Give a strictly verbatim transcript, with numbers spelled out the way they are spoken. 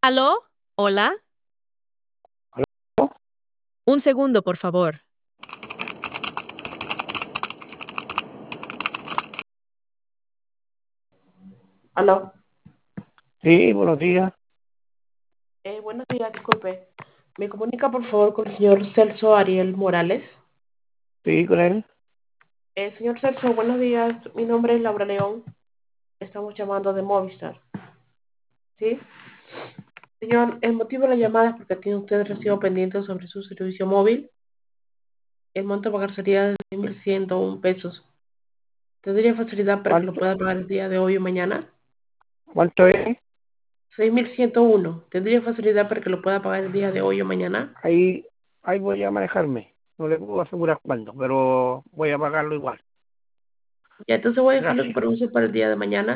¿Aló? ¿Hola? ¿Aló? Un segundo, por favor. Aló. Sí, buenos días. Eh, buenos días, disculpe. ¿Me comunica por favor con el señor Celso Ariel Morales? Sí, con él. Eh, señor Celso, buenos días. Mi nombre es Laura León. Estamos llamando de Movistar. ¿Sí? Señor, el motivo de la llamada es porque tiene usted recibo pendiente sobre su servicio móvil. El monto a pagar sería de seis mil ciento uno pesos. ¿Tendría facilidad para que lo ¿Cuánto, pueda pagar el día de hoy o mañana? cuánto es? Seis mil ciento uno. ¿Tendría facilidad para que lo pueda pagar el día de hoy o mañana? Ahí, ahí voy a manejarme. No le puedo asegurar cuándo, pero voy a pagarlo igual. Ya, entonces voy a dejarlo que Gracias. pronuncie para el día de mañana.